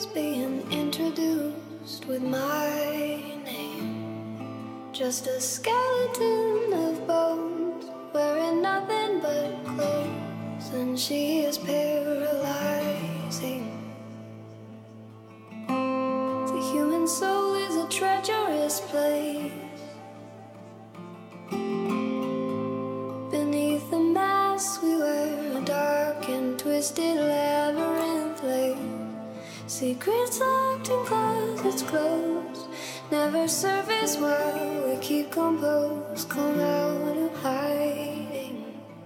is being introduced with my name. Just a skeleton of bones, wearing nothing but clothes, and she is paralyzing. The human soul is a treacherous place. Beneath the mask we wear, a dark and twisted labyrinth lay. Secrets locked in closets closed, never surface while we keep composed, come out of hiding.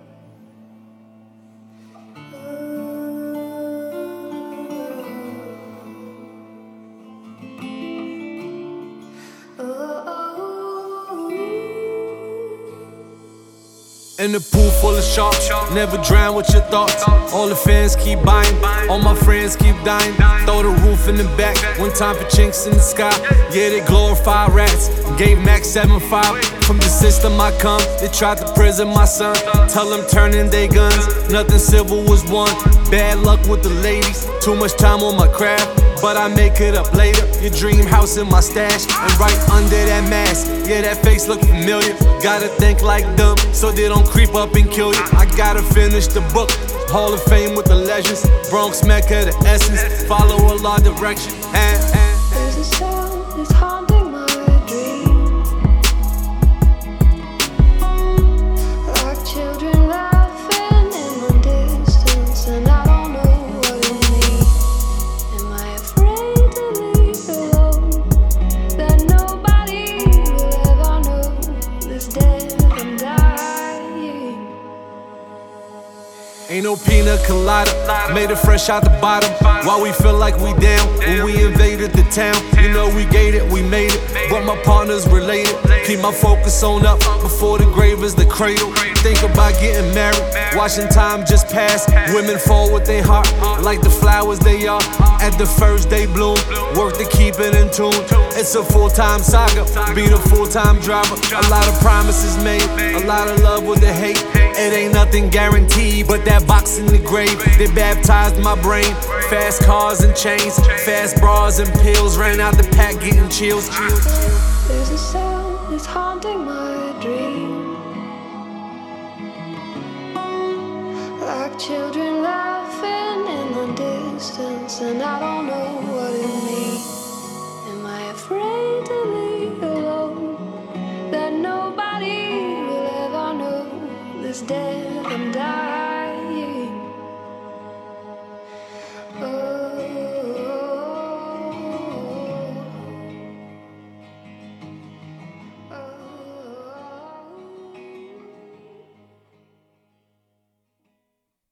In the pool full of sharks, never drown with your thoughts. All the fans keep buying, all my friends keep dying. Throw the roof in the back, one time for chinks in the sky. Yeah, they glorify rats, gave Max 7.5. From the system I come, they tried to prison my son. Tell them turn in they guns, nothing civil was won. Bad luck with the ladies, too much time on my craft, but I make it up later. Your dream house in my stash, and right under that mask, yeah, that face look familiar. Gotta think like them, so they don't creep up and kill you. I gotta finish the book, Hall of Fame with the legends. Bronx Mecca, the essence, follow a law direction. There's a sound that's haunting my dream, like children laughing in the distance, and I don't know what it means. Am I afraid to leave alone, that nobody will ever know this death I'm dying? Ain't no pina colada, made it fresh out the bottom. While we feel like we down, when we invaded the town, you know we gave it, we made it. But my partners related, keep my focus on up. Before the grave is the cradle. Think about getting married, watching time just pass. Women fall with their heart, like the flowers they are. At the first they bloom, work to keep it in tune. It's a full-time saga, be the full-time driver. A lot of promises made, a lot of love with the hate. It ain't nothing guaranteed, but that box in the grave, they baptized my brain. Fast cars and chains, fast bras and pills, ran out the pack getting chills. There's a sound that's haunting my dream, like children